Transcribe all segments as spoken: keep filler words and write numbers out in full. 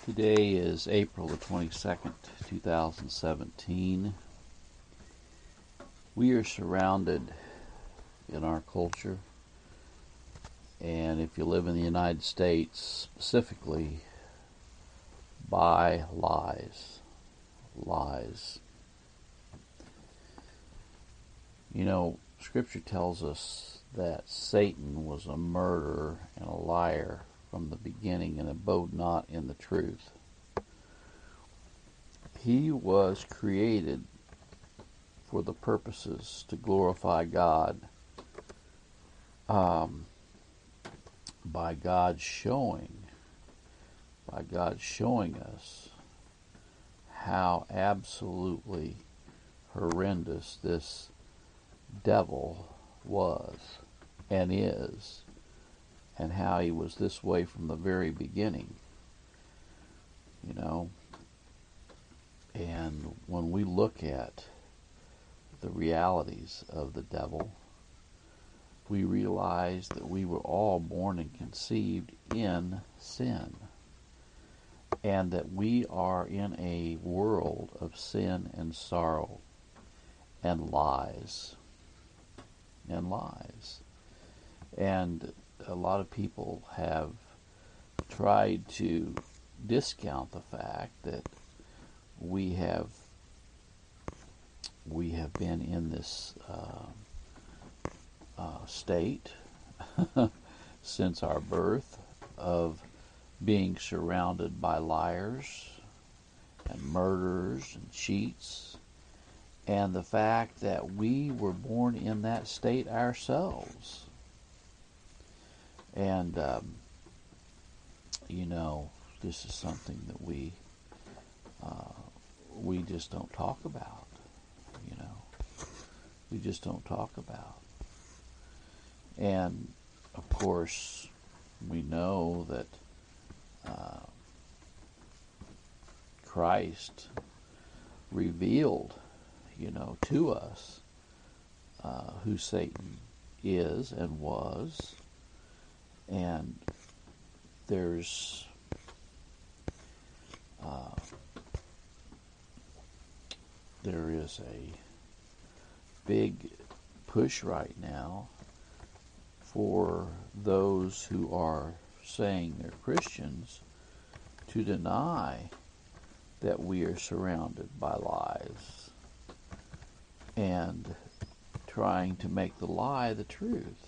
Today is April the twenty-second, two thousand seventeen. We are surrounded in our culture, and if you live in the United States specifically, by lies. Lies. You know, Scripture tells us that Satan was a murderer and a liar from the beginning and abode not in the truth. He was created for the purposes to glorify God um, by God showing, by God showing us how absolutely horrendous this devil was and is, and how he was this way from the very beginning, you know. And when we look at the realities of the devil, we realize that we were all born and conceived in sin, and that we are in a world of sin and sorrow and lies and lies. And a lot of people have tried to discount the fact that we have we have been in this uh, uh, state since our birth of being surrounded by liars and murderers and cheats, and the fact that we were born in that state ourselves. And, um, you know, this is something that we uh, we just don't talk about, you know. We just don't talk about. And, of course, we know that uh, Christ revealed, you know, to us uh, who Satan is and was. And there's uh, there is a big push right now for those who are saying they're Christians to deny that we are surrounded by lies and trying to make the lie the truth.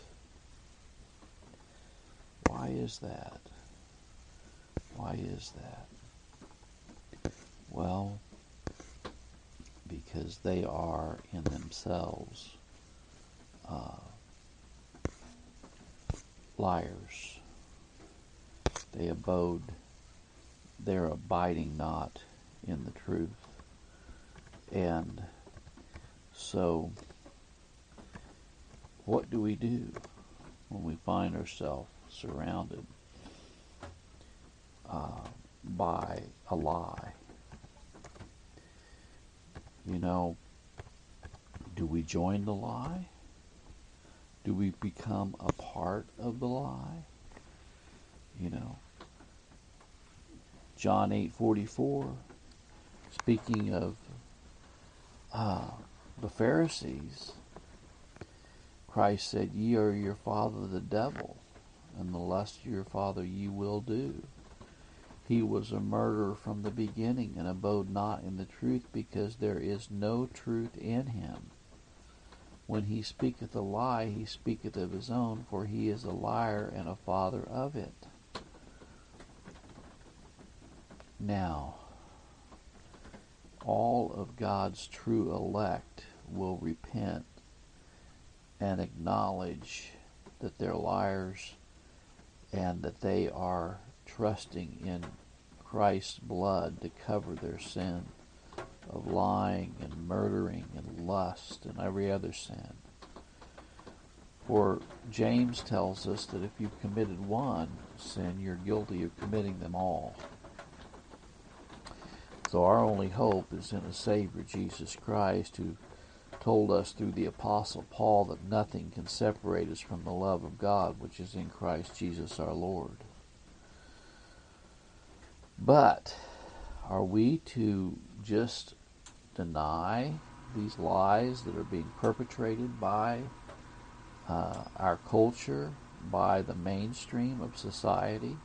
Why is that? Why is that? Well, because they are in themselves uh, liars. They abode, they're abiding not in the truth. And so, what do we do when we find ourselves surrounded uh, by a lie? You know, do we join the lie? Do we become a part of the lie? You know, John eight forty-four, speaking of uh, the Pharisees, Christ said, "Ye are your father the devil, and the lust of your father ye will do. He was a murderer from the beginning, and abode not in the truth, because there is no truth in him. When he speaketh a lie, he speaketh of his own, for he is a liar and a father of it." Now, all of God's true elect will repent and acknowledge that they're liars and that they are trusting in Christ's blood to cover their sin of lying and murdering and lust and every other sin. For James tells us that if you've committed one sin, you're guilty of committing them all. So our only hope is in a Savior, Jesus Christ, who told us through the Apostle Paul that nothing can separate us from the love of God, which is in Christ Jesus our Lord. But are we to just deny these lies that are being perpetrated by uh, our culture, by the mainstream of society?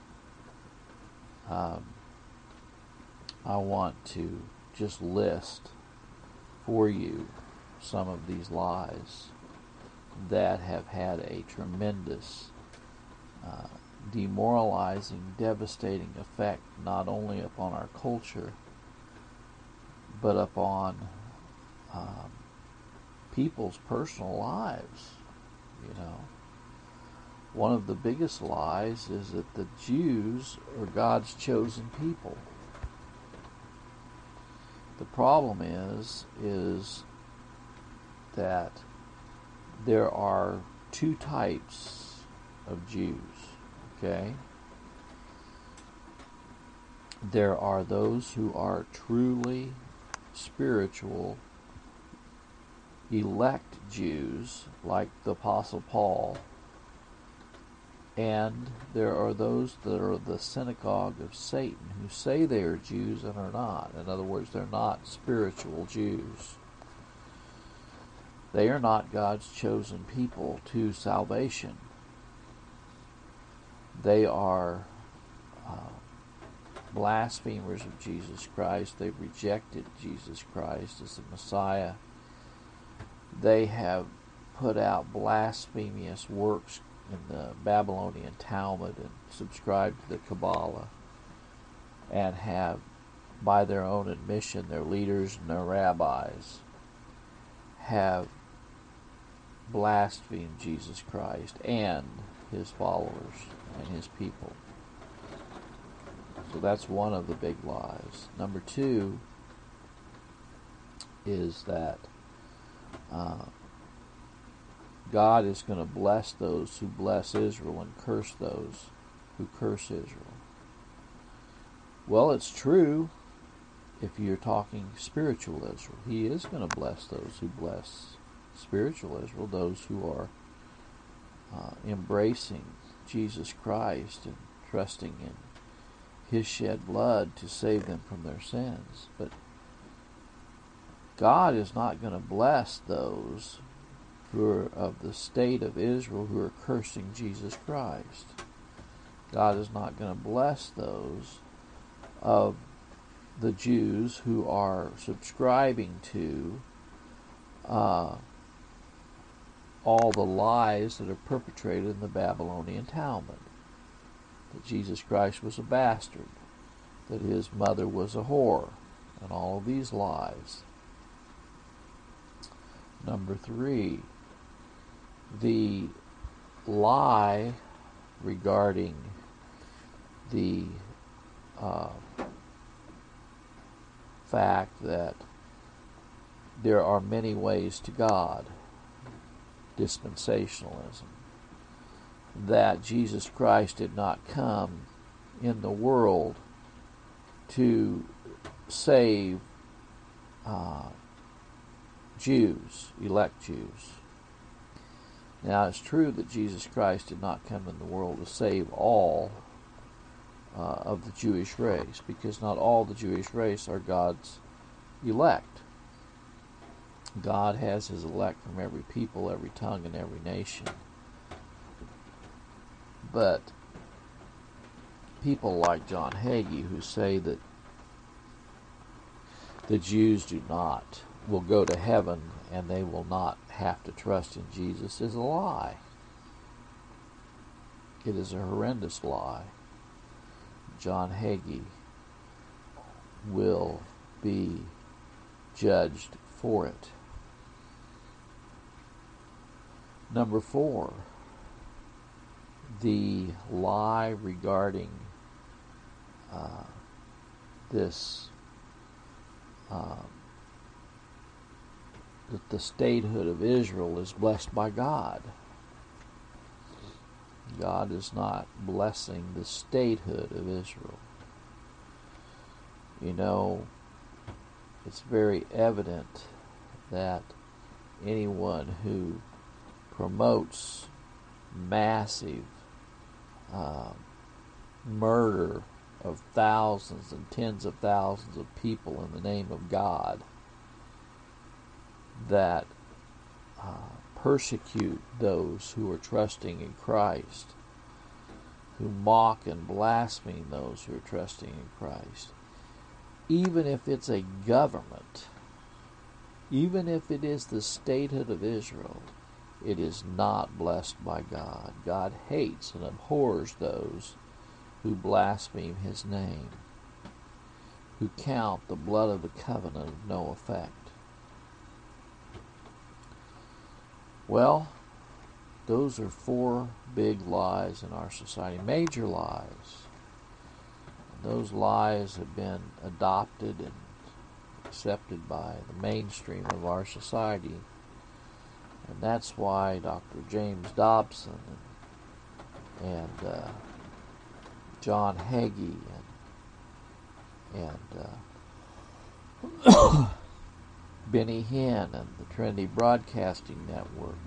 Um, I want to just list for you some of these lies that have had a tremendous uh, demoralizing, devastating effect not only upon our culture, but upon um, people's personal lives. You know, one of the biggest lies is that the Jews are God's chosen people. The problem is, is that there are two types of Jews, okay? There are those who are truly spiritual, elect Jews, like the Apostle Paul, and there are those that are the synagogue of Satan, who say they are Jews and are not. In other words, they're not spiritual Jews. They are not God's chosen people to salvation. They are uh, blasphemers of Jesus Christ. They've rejected Jesus Christ as the Messiah. They have put out blasphemous works in the Babylonian Talmud and subscribed to the Kabbalah, and have, by their own admission, their leaders and their rabbis have blasphemed Jesus Christ and his followers and his people. So that's one of the big lies. Number two is that uh, God is going to bless those who bless Israel and curse those who curse Israel. Well, it's true if you're talking spiritual Israel. He is going to bless those who bless spiritual Israel, those who are uh, embracing Jesus Christ and trusting in his shed blood to save them from their sins. But God is not going to bless those who are of the state of Israel who are cursing Jesus Christ. God is not going to bless those of the Jews who are subscribing to uh, all the lies that are perpetrated in the Babylonian Talmud. That Jesus Christ was a bastard, that his mother was a whore, and all of these lies. Number three, the lie regarding the uh, fact that there are many ways to God, dispensationalism, that Jesus Christ did not come in the world to save uh, Jews, elect Jews. Now, it's true that Jesus Christ did not come in the world to save all uh, of the Jewish race, because not all the Jewish race are God's elect. God has his elect from every people, every tongue, and every nation. But people like John Hagee, who say that the Jews do not, will go to heaven and they will not have to trust in Jesus, is a lie. It is a horrendous lie. John Hagee will be judged for it. Number four, the lie regarding uh, this uh, that the statehood of Israel is blessed by God. God is not blessing the statehood of Israel. You know, it's very evident that anyone who promotes massive uh, murder of thousands and tens of thousands of people in the name of God that uh, persecute those who are trusting in Christ, who mock and blaspheme those who are trusting in Christ, even if it's a government, even if it is the statehood of Israel, it is not blessed by God. God hates and abhors those who blaspheme his name, who count the blood of the covenant of no effect. Well, those are four big lies in our society, major lies. And those lies have been adopted and accepted by the mainstream of our society. And that's why Doctor James Dobson and, and uh, John Hagee and, and uh, Benny Hinn and the Trinity Broadcasting Network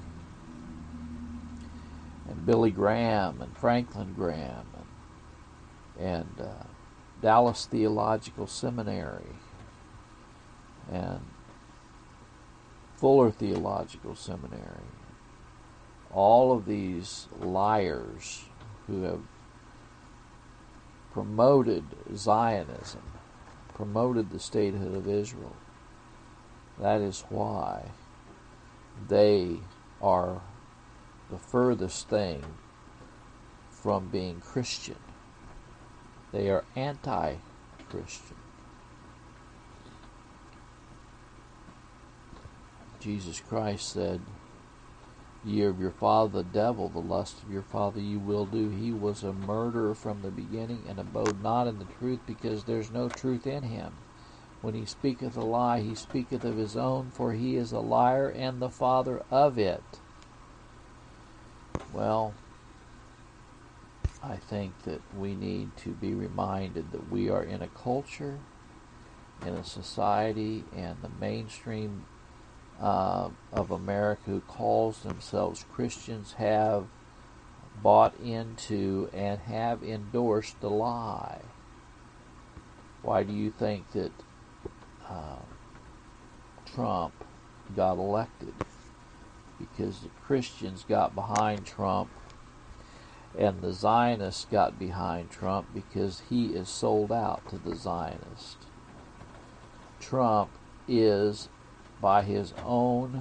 and Billy Graham and Franklin Graham and, and uh, Dallas Theological Seminary and Fuller Theological Seminary, all of these liars who have promoted Zionism, promoted the statehood of Israel, that is why they are the furthest thing from being Christian. They are anti-Christian. Jesus Christ said, "Ye are of your father the devil, the lust of your father you will do. He was a murderer from the beginning, and abode not in the truth, because there's no truth in him. When he speaketh a lie, he speaketh of his own, for he is a liar and the father of it." Well, I think that we need to be reminded that we are in a culture, in a society, and the mainstream uh, of America who calls themselves Christians have bought into and have endorsed the lie. Why do you think that uh, Trump got elected? Because the Christians got behind Trump and the Zionists got behind Trump because he is sold out to the Zionists. Trump is, by his own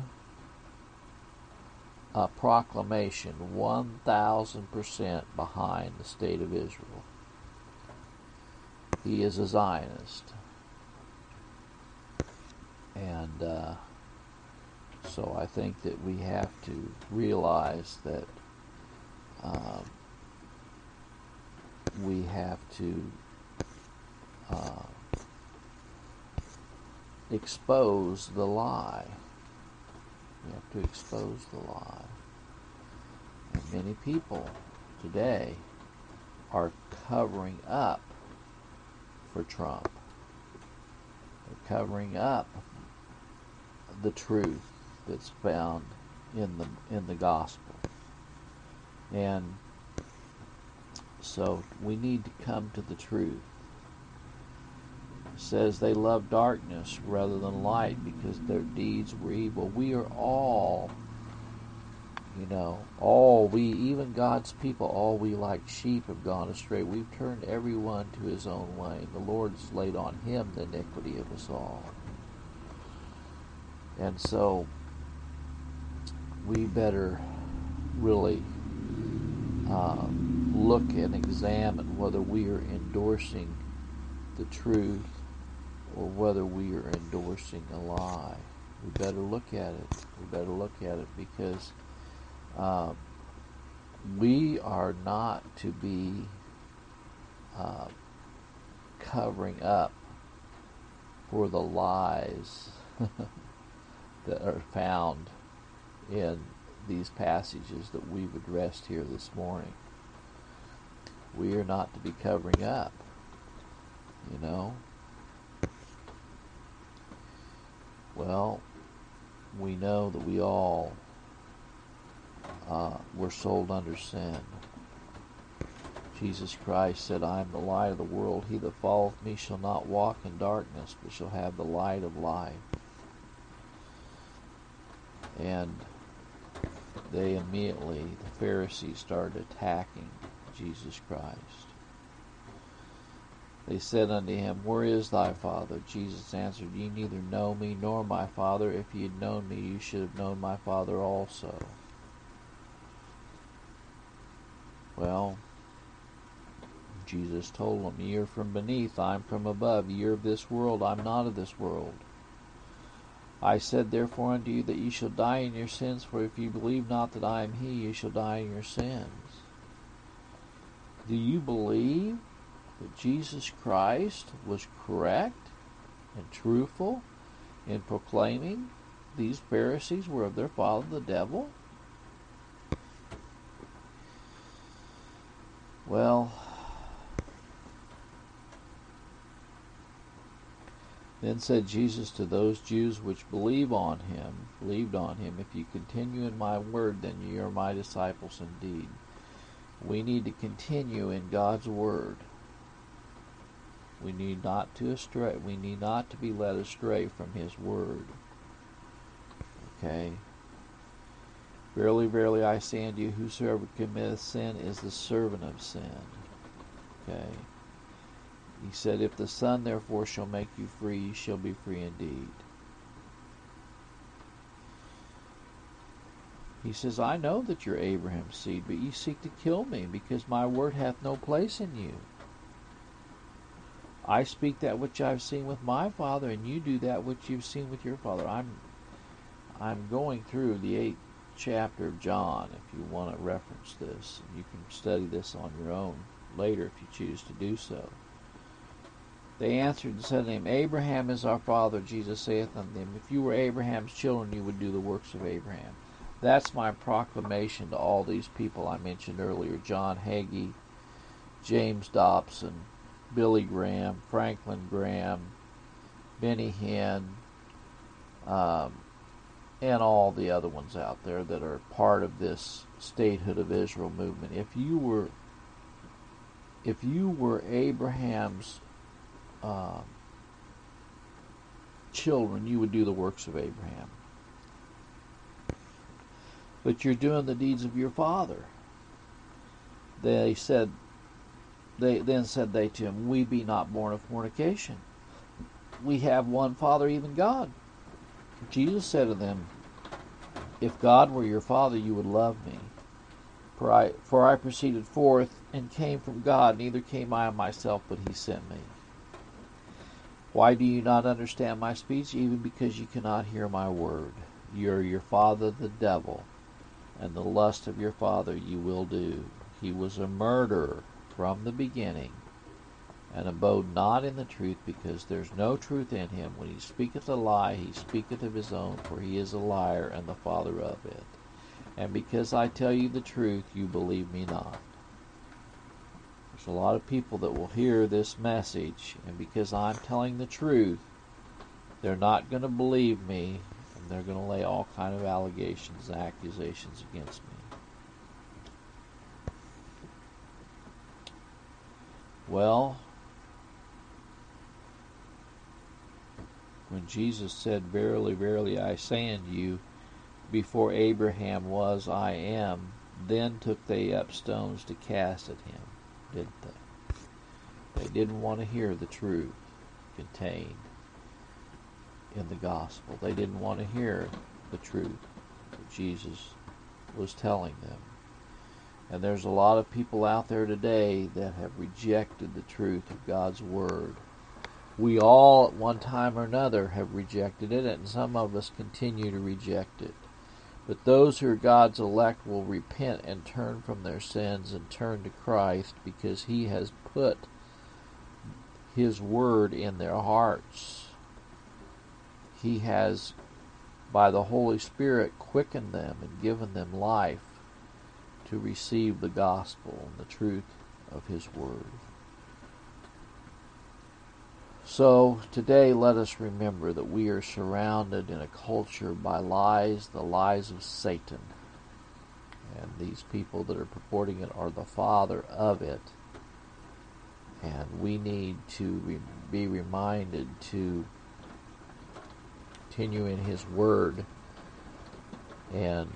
uh, proclamation, one thousand percent behind the state of Israel. He is a Zionist. And uh, so I think that we have to realize that uh, we have to uh, expose the lie. We have to expose the lie. And many people today are covering up for Trump. They're covering up the truth that's found in the in the gospel. And so we need to come to the truth. It says they love darkness rather than light because their deeds were evil. We are all, you know, all we, even God's people, all we like sheep have gone astray. We've turned everyone to his own way. The Lord has laid on him the iniquity of us all. And so we better really um, look and examine whether we are endorsing the truth or whether we are endorsing a lie. We better look at it. We better look at it because uh, we are not to be uh, covering up for the lies that are found in these passages that we've addressed here this morning. We are not to be covering up, you know. Well, we know that we all uh, were sold under sin. Jesus Christ said, I am the light of the world. He that followeth me shall not walk in darkness, but shall have the light of life. And they immediately, the Pharisees, started attacking Jesus Christ. They said unto him, Where is thy Father? Jesus answered, Ye neither know me nor my Father. If ye had known me, you should have known my Father also. Well, Jesus told them, Ye are from beneath, I am from above. Ye are of this world, I am not of this world. I said therefore unto you that ye shall die in your sins, for if ye believe not that I am he, ye shall die in your sins. Do you believe that Jesus Christ was correct and truthful in proclaiming these Pharisees were of their father the devil? Well, then said Jesus to those Jews which believe on him, believed on him, If you continue in my word, then ye are my disciples indeed. We need to continue in God's word. We need not to astray. We need not to be led astray from his word. Okay. Verily, verily, I say unto you, whosoever committeth sin is the servant of sin. Okay. He said, If the Son therefore shall make you free, you shall be free indeed. He says, I know that you're Abraham's seed, but ye seek to kill me, because my word hath no place in you. I speak that which I've seen with my father, and you do that which you've seen with your father. I'm I'm going through the eighth chapter of John, if you want to reference this. You can study this on your own later if you choose to do so. They answered and said to him, Abraham is our father. Jesus saith unto them, If you were Abraham's children, you would do the works of Abraham. That's my proclamation to all these people I mentioned earlier. John Hagee, James Dobson, Billy Graham, Franklin Graham, Benny Hinn, um, and all the other ones out there that are part of this statehood of Israel movement. If you were, if you were Abraham's uh, children, you would do the works of Abraham. But you're doing the deeds of your father. They said. They then said they to him, We be not born of fornication. We have one Father, even God. Jesus said to them, If God were your Father, you would love me. For I, for I proceeded forth and came from God, neither came I of myself, but he sent me. Why do you not understand my speech? Even because you cannot hear my word. You are your father the devil, and the lust of your father you will do. He was a murderer from the beginning, and abode not in the truth, because there's no truth in him. When he speaketh a lie, he speaketh of his own, for he is a liar and the father of it. And because I tell you the truth, you believe me not. There's a lot of people that will hear this message, and because I'm telling the truth, they're not going to believe me, and they're going to lay all kind of allegations and accusations against me. Well, when Jesus said, Verily, verily, I say unto you, before Abraham was, I am, then took they up stones to cast at him, didn't they? They didn't want to hear the truth contained in the gospel. They didn't want to hear the truth that Jesus was telling them. And there's a lot of people out there today that have rejected the truth of God's Word. We all, at one time or another, have rejected it, and some of us continue to reject it. But those who are God's elect will repent and turn from their sins and turn to Christ, because He has put His Word in their hearts. He has, by the Holy Spirit, quickened them and given them life to receive the gospel and the truth of His Word. So today let us remember that we are surrounded in a culture by lies, the lies of Satan. And these people that are purporting it are the father of it. And we need to re- be reminded to continue in His Word, and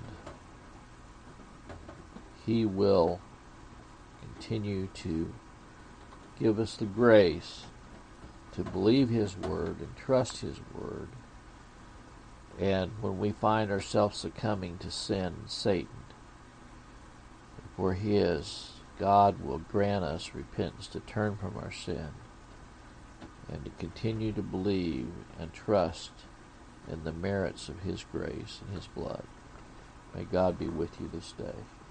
He will continue to give us the grace to believe His Word and trust His Word. And when we find ourselves succumbing to sin and Satan, if we're His, God will grant us repentance to turn from our sin and to continue to believe and trust in the merits of His grace and His blood. May God be with you this day.